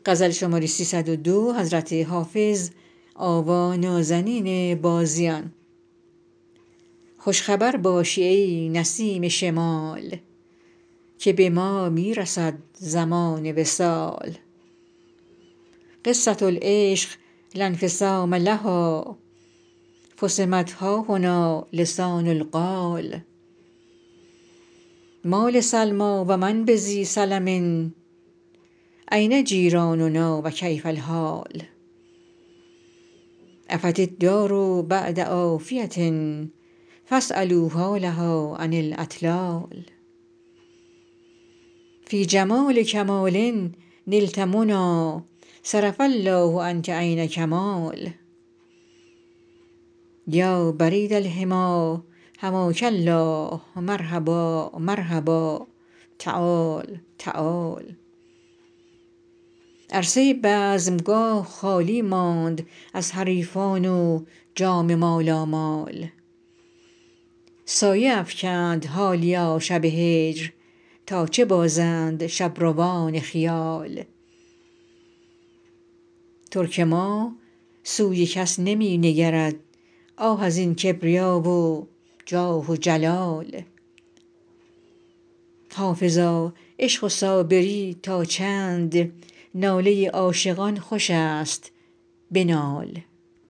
خوش خبر باشی ای نسیم شمال که به ما می رسد زمان وصال. قصة العشق لا انفصام لها فصمت هاهنا لسان القال. ما لسلمیٰ و من بذی سلم أین جیراننا و کیف الحال. عفت الدار بعد عافیة فاسألوا حالها عن الأطلال. فی جمال کمال نلت منیٰ صرف الله عنک عین کمال. یا برید الحمیٰ حماک الله مرحبا مرحبا تعال تعال. عرصه بزمگاه خالی ماند از حریفان و جام مالامال. سایه افکند حالیا شب هجر تا چه بازند شب روان خیال. ترک ما سوی کس نمی نگرد آه از این کبریا و جاه و جلال. حافظا عشق و صابری تا چند ناله عاشقان خوش است بنال.